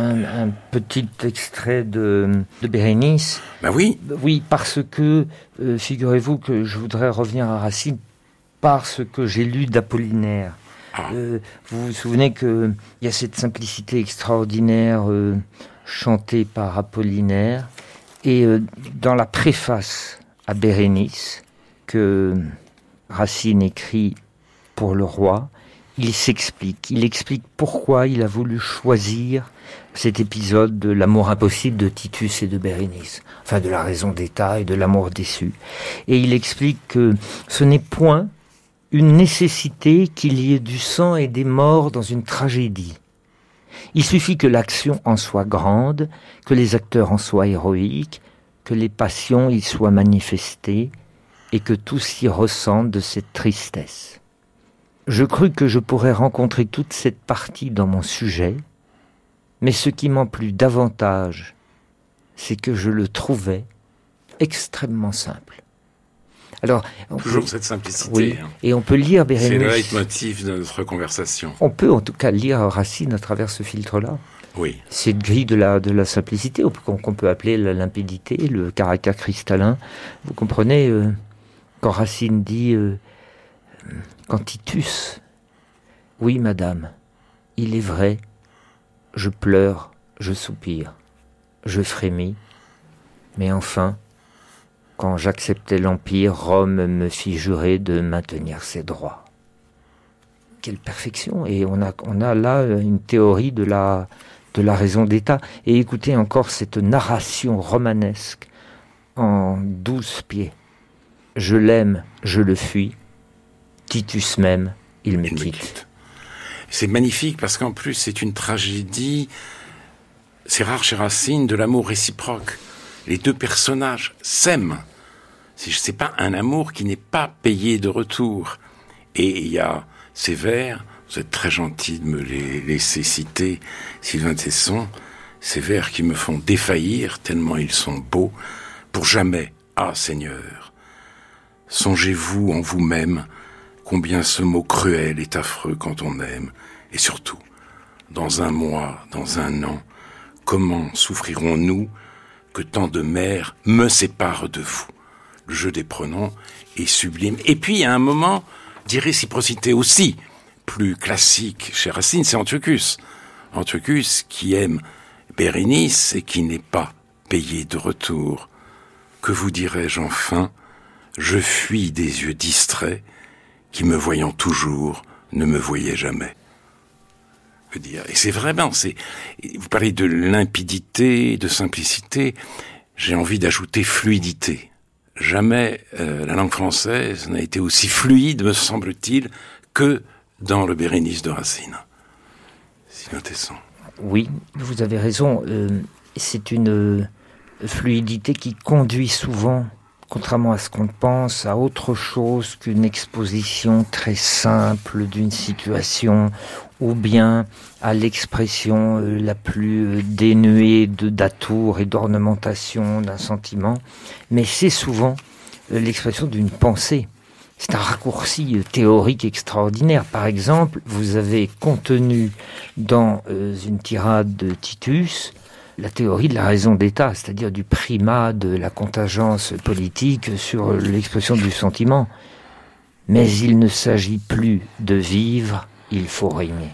petit extrait de Bérénice.
Ben oui.
Oui, parce que, figurez-vous que je voudrais revenir à Racine parce que j'ai lu d'Apollinaire.
Ah.
Vous vous souvenez qu'il y a cette simplicité extraordinaire chantée par Apollinaire. Et dans la préface à Bérénice que Racine écrit pour le roi, il explique pourquoi il a voulu choisir cet épisode de l'amour impossible de Titus et de Bérénice, enfin de la raison d'État et de l'amour déçu. Et il explique que ce n'est point une nécessité qu'il y ait du sang et des morts dans une tragédie. Il suffit que l'action en soit grande, que les acteurs en soient héroïques, que les passions y soient manifestées et que tous y ressentent de cette tristesse. Je crus que je pourrais rencontrer toute cette partie dans mon sujet, mais ce qui m'en plut davantage, c'est que je le trouvais extrêmement simple. Alors,
toujours cette simplicité.
Oui, et on peut lire Bérénice.
C'est le leitmotiv de notre conversation.
On peut en tout cas lire Racine à travers ce filtre-là.
Oui.
Cette grille de la simplicité, qu'on peut appeler la limpidité, le caractère cristallin. Vous comprenez, quand Racine dit... Quand Titus, oui madame, il est vrai, je pleure, je soupire, je frémis, mais enfin, quand j'acceptais l'Empire, Rome me fit jurer de maintenir ses droits. Quelle perfection! Et on a là une théorie de la raison d'État. Et écoutez encore cette narration romanesque en 12 pieds. Je l'aime, je le fuis. Titus même, il me quitte.
C'est magnifique parce qu'en plus c'est une tragédie, c'est rare chez Racine, de l'amour réciproque. Les deux personnages s'aiment. C'est pas un amour qui n'est pas payé de retour. Et il y a ces vers, vous êtes très gentil de me les laisser citer, Sylvain Tesson, ces vers qui me font défaillir tellement ils sont beaux. Pour jamais, ah Seigneur, songez-vous en vous-même combien ce mot cruel est affreux quand on aime, et surtout, dans un mois, dans un an, comment souffrirons-nous que tant de mers me séparent de vous? Le jeu des pronoms est sublime. Et puis, il y a un moment d'irréciprocité aussi, plus classique chez Racine, c'est Antiochus. Antiochus qui aime Bérénice et qui n'est pas payé de retour. Que vous dirais-je enfin? Je fuis des yeux distraits qui, me voyant toujours, ne me voyaient jamais. Je veux dire, et c'est vraiment, vous parlez de limpidité, de simplicité, j'ai envie d'ajouter fluidité. Jamais la langue française n'a été aussi fluide, me semble-t-il, que dans le Bérénice de Racine. Sylvain Tesson.
Oui, vous avez raison. C'est une fluidité qui conduit souvent, contrairement à ce qu'on pense, à autre chose qu'une exposition très simple d'une situation, ou bien à l'expression la plus dénuée d'atours et d'ornementation d'un sentiment. Mais c'est souvent l'expression d'une pensée. C'est un raccourci théorique extraordinaire. Par exemple, vous avez contenu dans une tirade de Titus la théorie de la raison d'État, c'est-à-dire du primat de la contingence politique sur l'expression du sentiment. Mais il ne s'agit plus de vivre, il faut régner.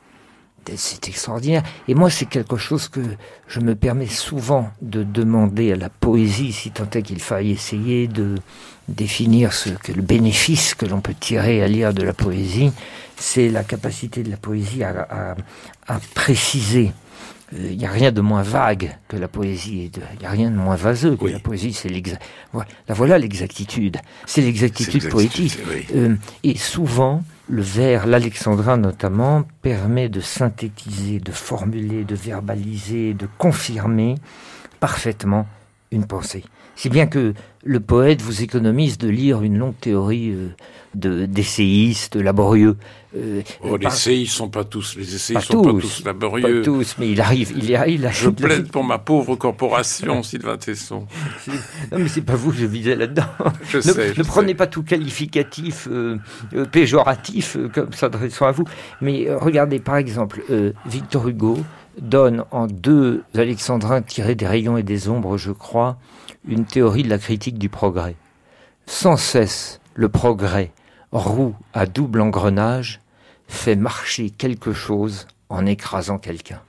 C'est extraordinaire. Et moi, c'est quelque chose que je me permets souvent de demander à la poésie, si tant est qu'il faille essayer de définir ce que le bénéfice que l'on peut tirer à lire de la poésie, c'est la capacité de la poésie à préciser. Il n'y a rien de moins vague que la poésie, il n'y a rien de moins vaseux que la poésie, c'est voilà l'exactitude, c'est l'exactitude poétique. Oui. Et souvent, le vers, l'alexandrin notamment, permet de synthétiser, de formuler, de verbaliser, de confirmer parfaitement une pensée. Si bien que le poète vous économise de lire une longue théorie d'essayistes laborieux.
Les essayistes sont pas tous, les essayistes sont pas tous laborieux.
Pas tous, mais il arrive.
Je plaide pour ma pauvre corporation, Sylvain Tesson.
Non, mais c'est pas vous que je visais là-dedans.
Ne
prenez pas tout qualificatif péjoratif comme s'adressant à vous. Mais regardez, par exemple, Victor Hugo donne en 2 alexandrins tirés des rayons et des ombres, je crois, une théorie de la critique du progrès. Sans cesse, le progrès, roue à double engrenage, fait marcher quelque chose en écrasant quelqu'un.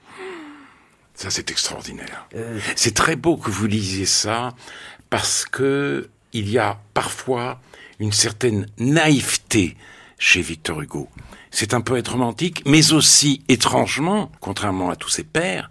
Ça, c'est extraordinaire. C'est très beau que vous lisiez ça, parce que il y a parfois une certaine naïveté chez Victor Hugo. C'est un poète romantique, mais aussi, étrangement, contrairement à tous ses pairs,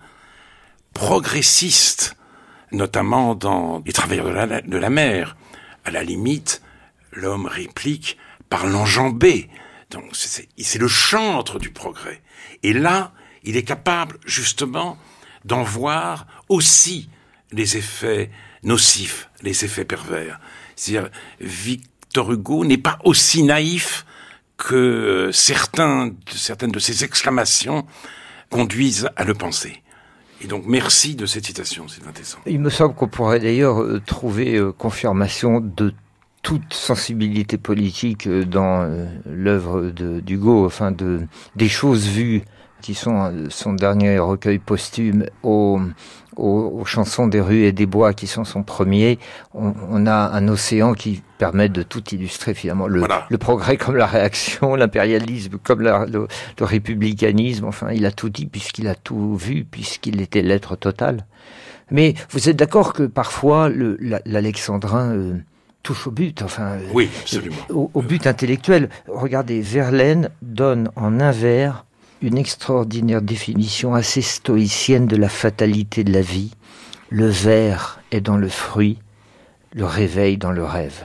progressiste, notamment dans Les Travailleurs de la mer. À la limite, l'homme réplique par l'enjambé. Donc c'est le chantre du progrès. Et là, il est capable, justement, d'en voir aussi les effets nocifs, les effets pervers. C'est-à-dire, Victor Hugo n'est pas aussi naïf que certaines de ses exclamations conduisent à le penser. Et donc, merci de cette citation, Sylvain Tesson.
Il me semble qu'on pourrait d'ailleurs trouver confirmation de toute sensibilité politique dans l'œuvre d'Hugo, enfin des choses vues, qui sont son dernier recueil posthume, aux chansons des rues et des bois, qui sont son premier. On a un océan qui permet de tout illustrer finalement. Le progrès comme la réaction, l'impérialisme comme le républicanisme, enfin il a tout dit puisqu'il a tout vu, puisqu'il était l'être total. Mais vous êtes d'accord que parfois l'alexandrin touche au but, enfin
oui, absolument.
Au but intellectuel. Regardez, Verlaine donne en un vers une extraordinaire définition assez stoïcienne de la fatalité de la vie. Le ver est dans le fruit, le réveil dans le rêve.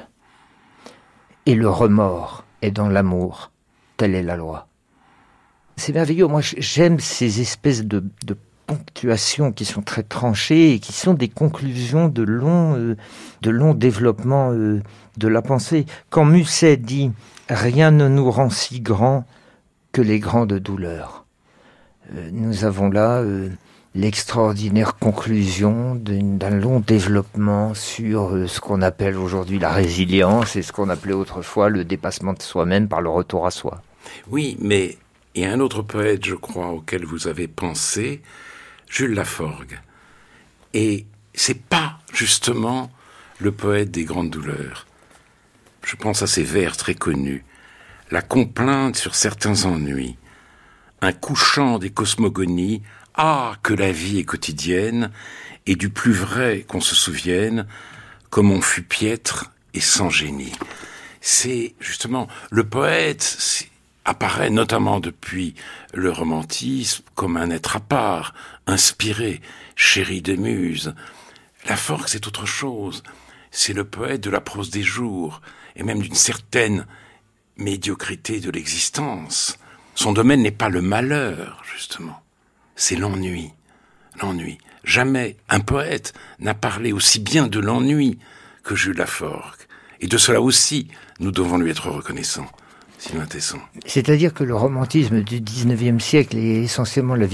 Et le remords est dans l'amour, telle est la loi. C'est merveilleux, moi j'aime ces espèces de ponctuations qui sont très tranchées et qui sont des conclusions de long développement de la pensée. Quand Musset dit « Rien ne nous rend si grands que les grandes douleurs », nous avons là l'extraordinaire conclusion d'un long développement sur ce qu'on appelle aujourd'hui la résilience et ce qu'on appelait autrefois le dépassement de soi-même par le retour à soi.
Oui, mais il y a un autre poète, je crois, auquel vous avez pensé, Jules Laforgue. Et c'est pas justement le poète des grandes douleurs. Je pense à ces vers très connus. la complainte sur certains ennuis, un couchant des cosmogonies, ah, que la vie est quotidienne, et du plus vrai qu'on se souvienne, comme on fut piètre et sans génie. C'est justement, le poète apparaît notamment depuis le romantisme comme un être à part, inspiré, chéri des muses. Laforgue, c'est autre chose. C'est le poète de la prose des jours, et même d'une certaine médiocrité de l'existence. Son domaine n'est pas le malheur, justement. C'est l'ennui. L'ennui. Jamais un poète n'a parlé aussi bien de l'ennui que Jules Laforgue. Et de cela aussi, nous devons lui être reconnaissants. Sylvain Tesson.
C'est-à-dire que le romantisme du XIXe siècle et essentiellement la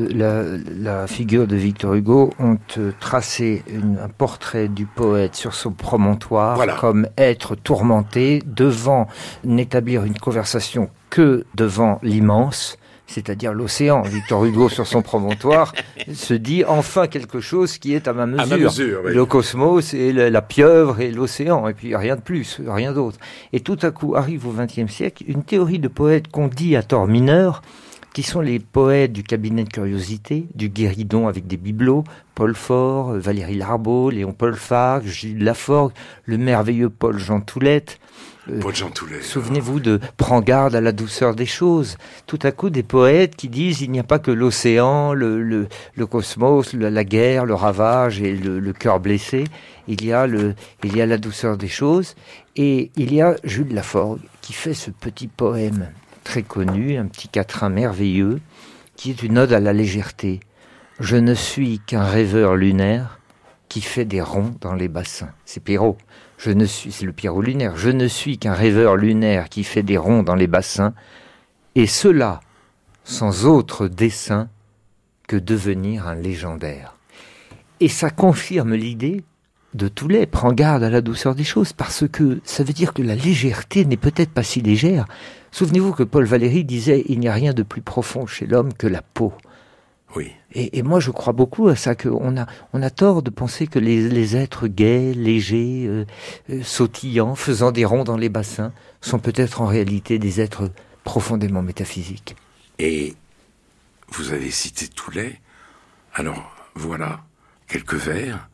figure de Victor Hugo ont tracé un portrait du poète sur son promontoire, voilà, comme être tourmenté devant n'établir une conversation que devant l'immense, c'est-à-dire l'océan. Victor Hugo, sur son promontoire, se dit enfin quelque chose qui est à ma mesure. À ma mesure, oui. Le cosmos et la pieuvre et l'océan, et puis rien de plus, rien d'autre. Et tout à coup arrive au XXe siècle une théorie de poètes qu'on dit à tort mineur, qui sont les poètes du cabinet de curiosité, du guéridon avec des bibelots, Paul Fort, Valéry Larbaud, Léon-Paul Fargue, Jules Laforgue, le merveilleux Paul-Jean Toulette.
Paul-Jean Toulette.
Souvenez-vous de « Prends garde à la douceur des choses ». Tout à coup, des poètes qui disent il n'y a pas que l'océan, le cosmos, la guerre, le ravage et le cœur blessé. Il y a la douceur des choses. Et il y a Jules Laforgue qui fait ce petit poème très connu, un petit quatrain merveilleux, qui est une ode à la légèreté. « Je ne suis qu'un rêveur lunaire qui fait des ronds dans les bassins ». C'est Perrault. C'est le Pierrot lunaire. Je ne suis qu'un rêveur lunaire qui fait des ronds dans les bassins, et cela sans autre dessein que devenir un légendaire. Et ça confirme l'idée de Toulette, prends garde à la douceur des choses, parce que ça veut dire que la légèreté n'est peut-être pas si légère. Souvenez-vous que Paul Valéry disait « Il n'y a rien de plus profond chez l'homme que la peau ».
Oui.
Et moi, je crois beaucoup à ça, qu'on a tort de penser que les êtres gais, légers, sautillants, faisant des ronds dans les bassins, sont peut-être en réalité des êtres profondément métaphysiques.
Et vous avez cité Toulette, alors voilà, quelques vers.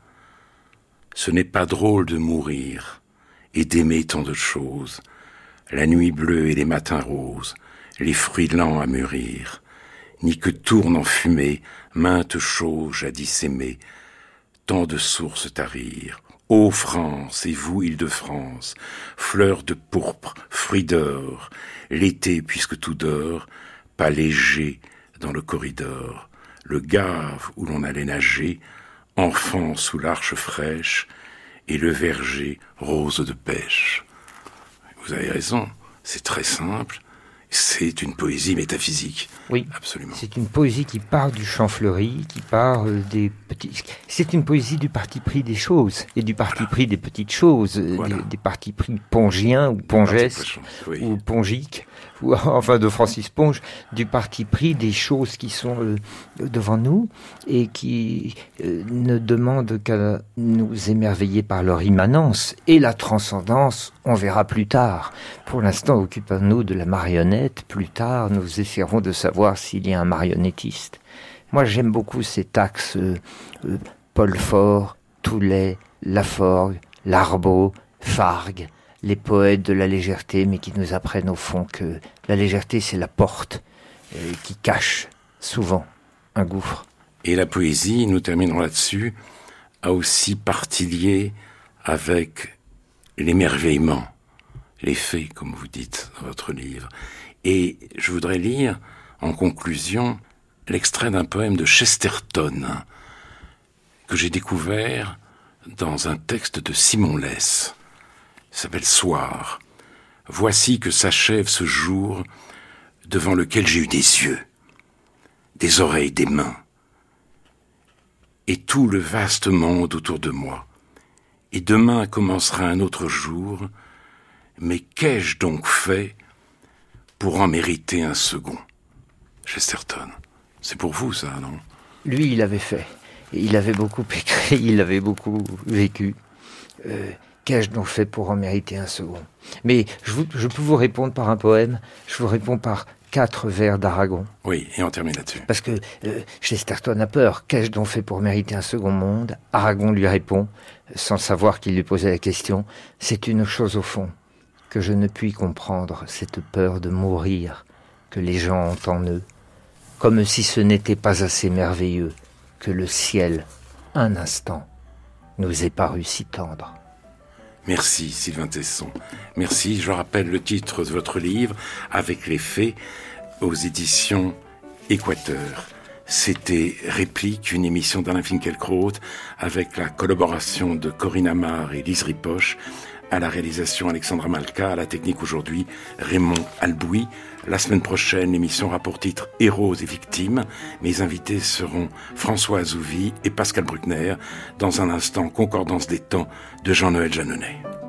Ce n'est pas drôle de mourir et d'aimer tant de choses, la nuit bleue et les matins roses, les fruits lents à mûrir, ni que tourne en fumée maintes choses jadis aimées, tant de sources tarir. Ô France, et vous, Île-de-France, fleurs de pourpre, fruits d'or, l'été, puisque tout dort, pas léger dans le corridor, le gave où l'on allait nager, enfant sous l'arche fraîche, et le verger rose de pêche. Vous avez raison, c'est très simple. C'est une poésie métaphysique.
Oui,
absolument.
C'est une poésie qui part du champ fleuri, qui part des petits... C'est une poésie du parti pris des choses, et du parti pris des petites choses, des partis pris pongiens, ou pongès, ou pongiques, ou enfin de Francis Ponge, du parti pris des choses qui sont devant nous, et qui ne demandent qu'à nous émerveiller par leur immanence, et la transcendance, on verra plus tard. Pour l'instant, occupons-nous de la marionnette. Plus tard, nous essaierons de savoir s'il y a un marionnettiste. Moi, j'aime beaucoup cet axe Paul Fort, Toulette, Laforgue, Larbaud, Fargue, les poètes de la légèreté, mais qui nous apprennent au fond que la légèreté, c'est la porte qui cache souvent un gouffre.
Et la poésie, nous terminons là-dessus, a aussi partie liée avec l'émerveillement, les faits, comme vous dites dans votre livre. Et je voudrais lire, en conclusion, l'extrait d'un poème de Chesterton, que j'ai découvert dans un texte de Simon Less. Il s'appelle « Soir ». Voici que s'achève ce jour devant lequel j'ai eu des yeux, des oreilles, des mains, et tout le vaste monde autour de moi. Et demain commencera un autre jour, mais qu'ai-je donc fait pour en mériter un second? Chesterton. C'est pour vous, ça, non?
Lui, il avait fait. Il avait beaucoup écrit, il avait beaucoup vécu. qu'ai-je donc fait pour en mériter un second? Mais je peux vous répondre par un poème, je vous réponds par 4 vers d'Aragon.
Oui, et on termine là-dessus.
Parce que Chesterton a peur. Qu'ai-je donc fait pour mériter un second monde? Aragon lui répond, sans savoir qu'il lui posait la question, c'est une chose au fond, que je ne puis comprendre, cette peur de mourir que les gens ont en eux, comme si ce n'était pas assez merveilleux que le ciel, un instant, nous ait paru si tendre.
Merci Sylvain Tesson. Merci, je rappelle le titre de votre livre, Avec les fées, aux éditions Équateur. C'était Réplique, une émission d'Alain Finkielkraut avec la collaboration de Corinne Amar et Lise Ripoche, à la réalisation Alexandra Malka, à la technique aujourd'hui Raymond Albouy. La semaine prochaine, l'émission aura pour titre Héros et victimes. Mes invités seront François Azouvi et Pascal Bruckner. Dans un instant, Concordance des temps de Jean-Noël Jeanneney.